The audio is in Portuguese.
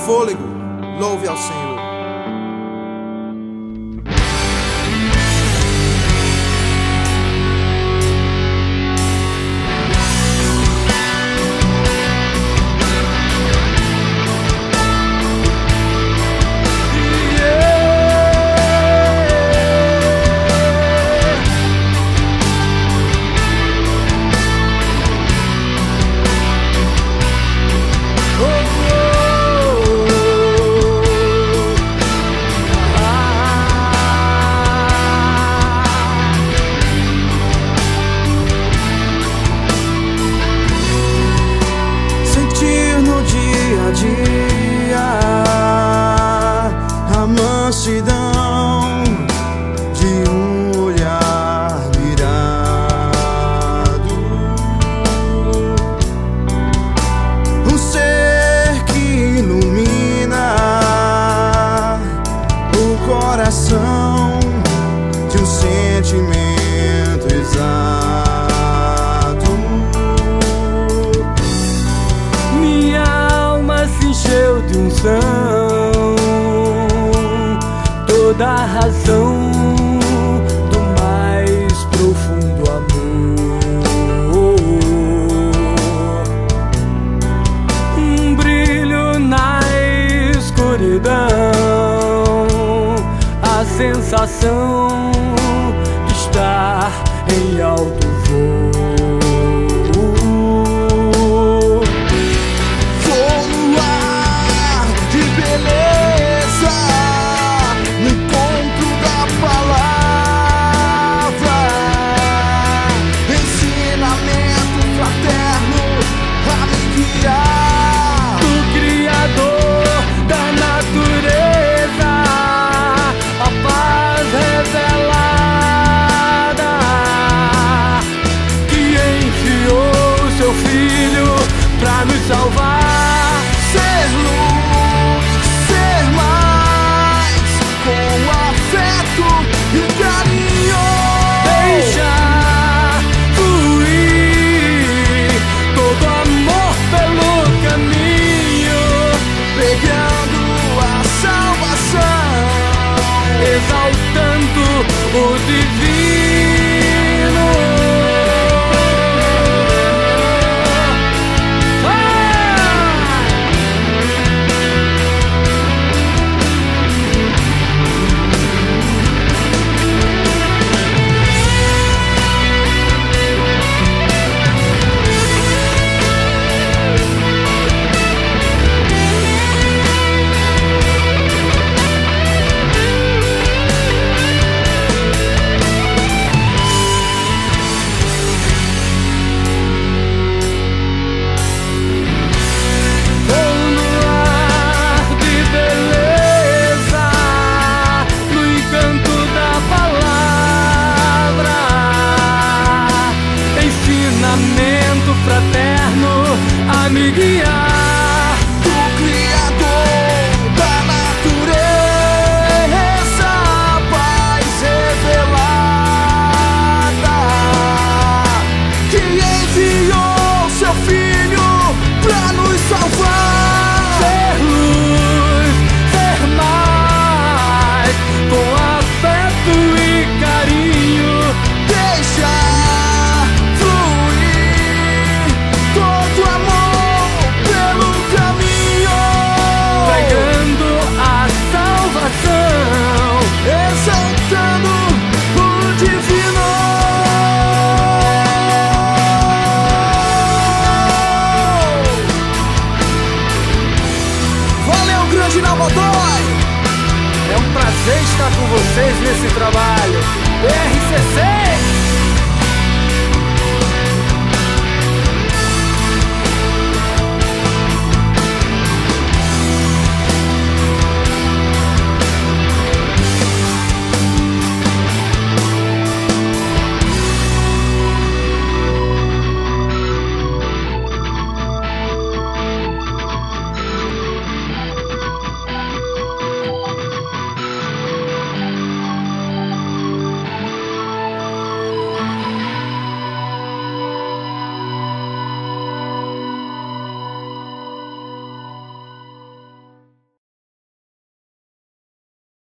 fôlego, louve ao Senhor. A mansidão de um olhar virado, um ser que ilumina o coração de um sentimento exato. Minha alma se encheu de unção, toda a razão do mais profundo amor. Um brilho na escuridão, a sensação de estar em alto voo. Salvar, ser luz, ser mais, com afeto e carinho. Deixa fluir todo amor pelo caminho, pregando a salvação, exaltando o divino. Fraterno a me guiar, do Criador da natureza, paz revelada, que enviou seu Filho pra nos salvar. Ser luz, ser mais, com afeto e carinho. Deixa exaltando o divino. Valeu, grande Nova Dói! É um prazer estar com vocês nesse trabalho. RCC!